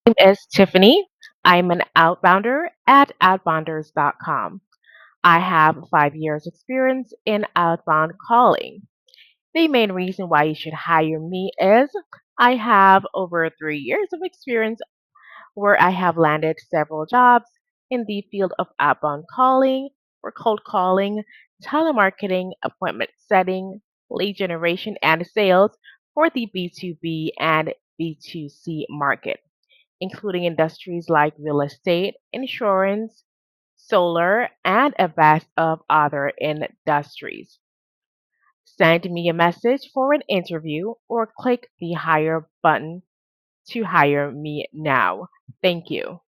Name is Tiffany. I'm an outbounder at outbounders.com. I have 5 years experience in outbound calling. The main reason why you should hire me is I have over 3 years of experience where I have landed several jobs in the field of outbound calling or cold calling, telemarketing, appointment setting, lead generation, and sales for the B2B and B2C market, including industries like real estate, insurance, solar, and a vast of other industries. Send me a message for an interview or click the hire button to hire me now. Thank you.